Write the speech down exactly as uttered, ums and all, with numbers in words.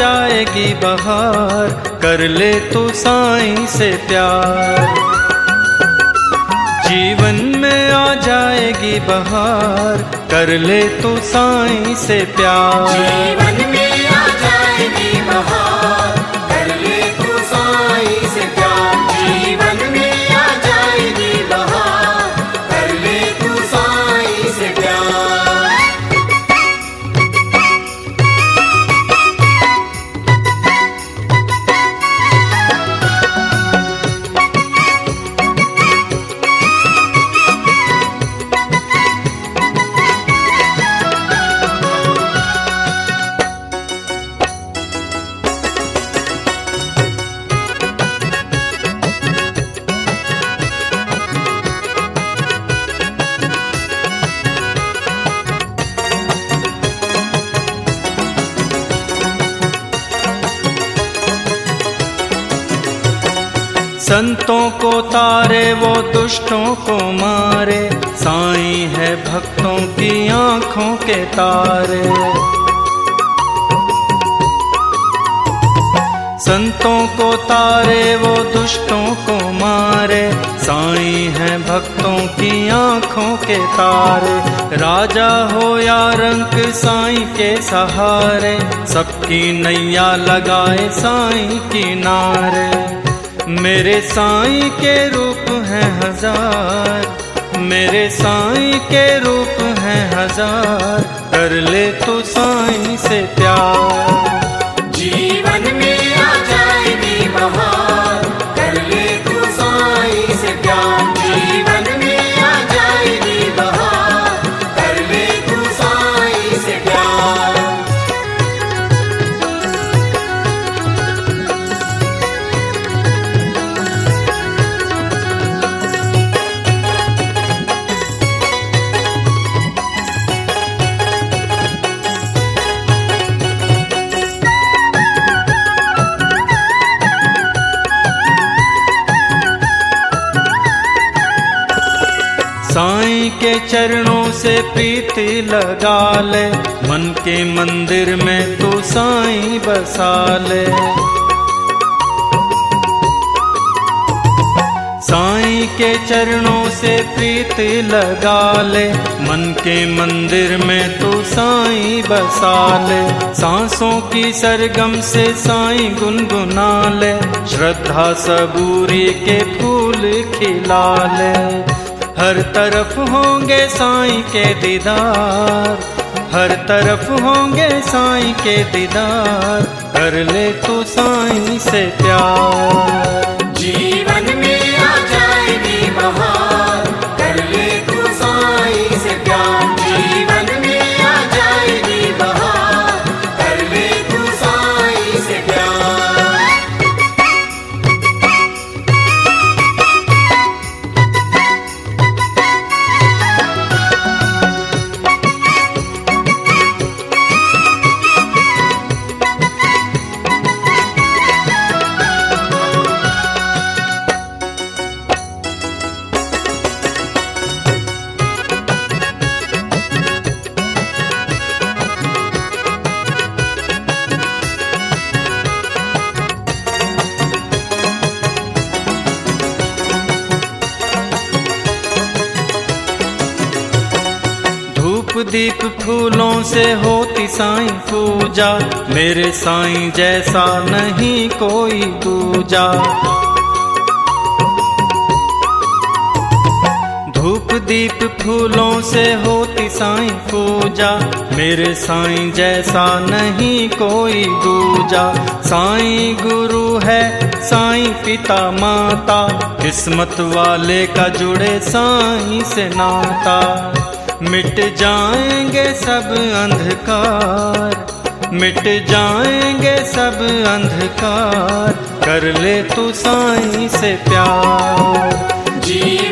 जाएगी बहार, कर ले तू साईं से प्यार। जीवन में आ जाएगी बहार, कर ले तू साईं से प्यार। जीवन में आ जाएगी बहार, कर ले तू साईं से प्यार। जीवन में आ जाएगी बहार, कर ले तू साईं से प्यार। संतों को तारे वो दुष्टों को मारे, साईं है भक्तों की आँखों के तारे। संतों को तारे वो दुष्टों को मारे, साईं है भक्तों की आँखों के तारे। राजा हो या रंक साईं के सहारे, सबकी नैया लगाए साईं किनारे। मेरे साईं के रूप हैं हजार, मेरे साईं के रूप हैं हजार, कर ले तू साईं से प्यार। जीवन में आ जाएगी बहार, कर ले तू साईं से प्यार। जीवन में आ जाएगी बहार, कर ले तू साईं से प्यार। साईं के चरणों से प्रीति लगा ले, मन के मंदिर में तू साईं बसा ले। साईं के चरणों से प्रीति लगा ले, मन के मंदिर में तू साईं बसा ले। सांसों की सरगम से साईं गुनगुना ले, श्रद्धा सबूरी के फूल खिला ले। हर तरफ होंगे साईं के दीदार, हर तरफ होंगे साईं के दीदार, कर ले तू साईं से प्यार। जीवन में आ जाएगी बहार, कर ले तू साईं से प्यार। जीवन में आ जाएगी बहार, कर ले तू साईं से प्यार। दीप फूलों से होती साईं पूजा, मेरे साईं जैसा नहीं कोई दूजा। धूप दीप फूलों से होती साईं पूजा, मेरे साईं जैसा नहीं कोई दूजा। साईं गुरु है साईं पिता माता, किस्मत वाले का जुड़े साईं से नाता। मिट जाएंगे सब अंधकार, मिट जाएंगे सब अंधकार, कर ले तू साईं से प्यार। जीवन